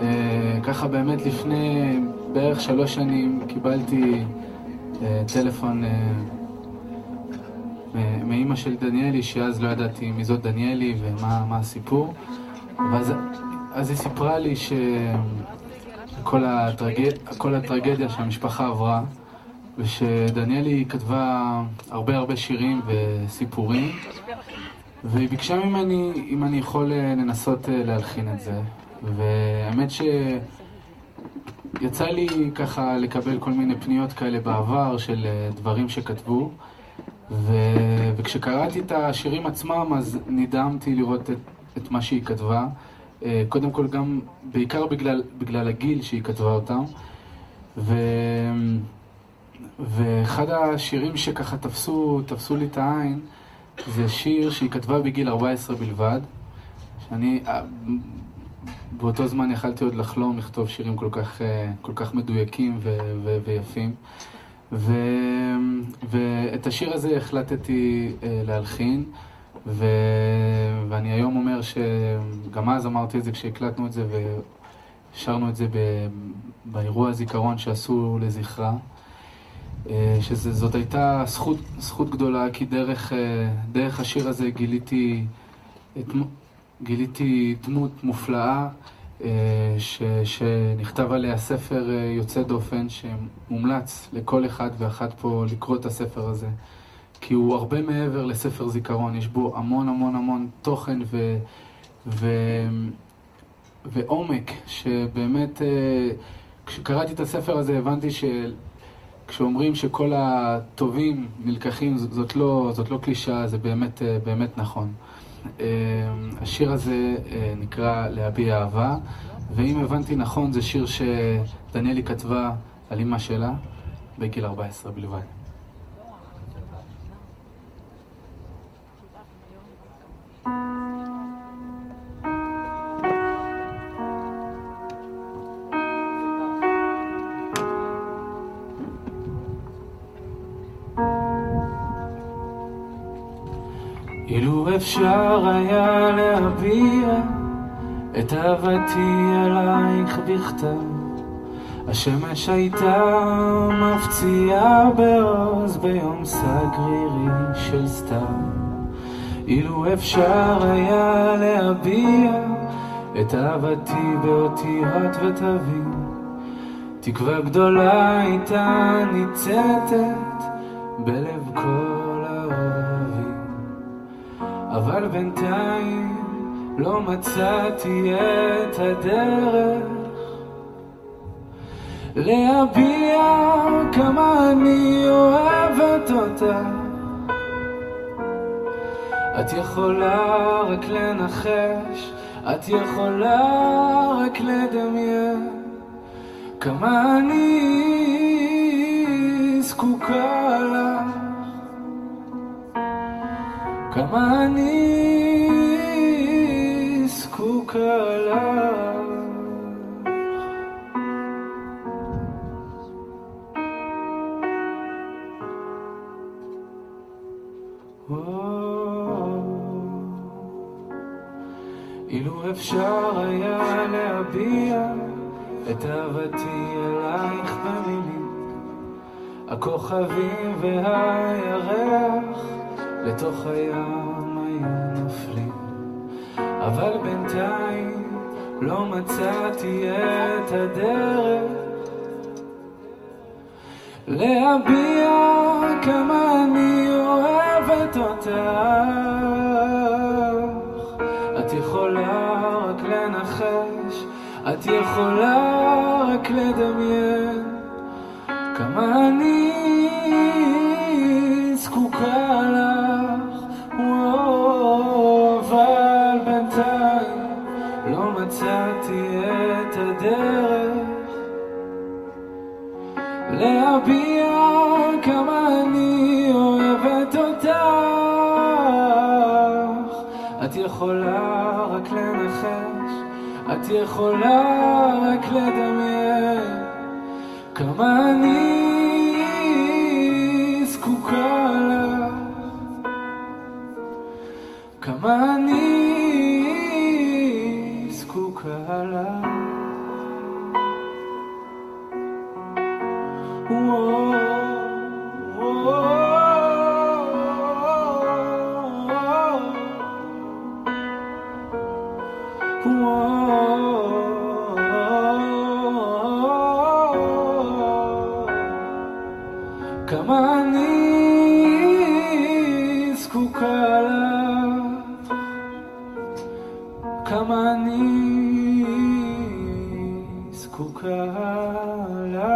ככה באמת לפני בערך 3 שנים קיבלתי טלפון מאמא של דניאלי, שאז לא ידעתי מי זאת דניאלי ומה הסיפור. אז היא סיפרה לי כל הטרגדיה שהמשפחה עברה, ושדניאלי כתבה הרבה שירים וסיפורים, והיא ביקשה ממני אם אני יכול לנסות להלחין את זה. והאמת שיצא לי ככה לקבל כל מיני פניות כאלה בעבר של דברים שכתבו, וכשקראתי את השירים עצמם אז נדהמתי לראות את מה שהיא כתבה. קודם כל גם בעיקר בגלל הגיל שהיא כתבה אותם, ואחד השירים שככה תפסו לי את העין זה שיר שהיא כתבה בגיל 14 בלבד, שאני באותו זמן יכלתי עוד לחלום לכתוב שירים כל כך מדויקים ויפים, ואת השיר הזה החלטתי להלחין, ואני היום אומר שגם אז אמרתי את זה כשהקלטנו את זה ושרנו את זה באירוע הזיכרון שעשו לזכרה, שזאת הייתה זכות גדולה, כי דרך השיר הזה גיליתי דמות מופלאה שנכתב עליה ספר יוצא דופן שמומלץ לכל אחד ואחת פה לקרוא את הספר הזה, כי הוא הרבה מעבר לספר זיכרון. יש בו המון תוכן ועומק, שבאמת כשקראתי את הספר הזה הבנתי כשאומרים שכל הטובים נלקחים, זאת לא קלישאה, זה באמת נכון. השיר הזה נקרא להביע אהבה, ואם הבנתי נכון זה שיר שדניאלי כתבה על אמא שלה בגיל 14 בלבד. אילו אפשר היה להביע את אהבתי אלייך בכתב, השמש הייתה מפציעה בעוז ביום סגרירי של סתיו. אילו אפשר היה להביע את אהבתי באותיות ותווים, תקווה גדולה הייתה ניצתת בלב כל האוהבים. אבל בינתיים לא מצאתי את הדרך להביע כמה אני אוהבת אותה. את יכולה רק לנחש, את יכולה רק לדמיין כמה אני זקוקה לך, כמה אני זקוקה לך. אילו אפשר היה להביע את אהבתי אלייך במילים, הכוכבים והירח לתוך הים היו נופלים. אבל בינתיים לא מצאתי את הדרך להביע כמה אני אוהבת אותך. את יכולה רק לנחש, את יכולה רק לדמיין כמה אני זקוקה לך. אבל בינתיים לא מצאתי את הדרך להביע כמה אני אוהבת אותך. את יכולה רק לנחש, את יכולה רק לדמיין כמה אני זקוקה לך, כמה אני זקוקה לך. כמה אני זקוקה לך, כמה אני זקוקה לך.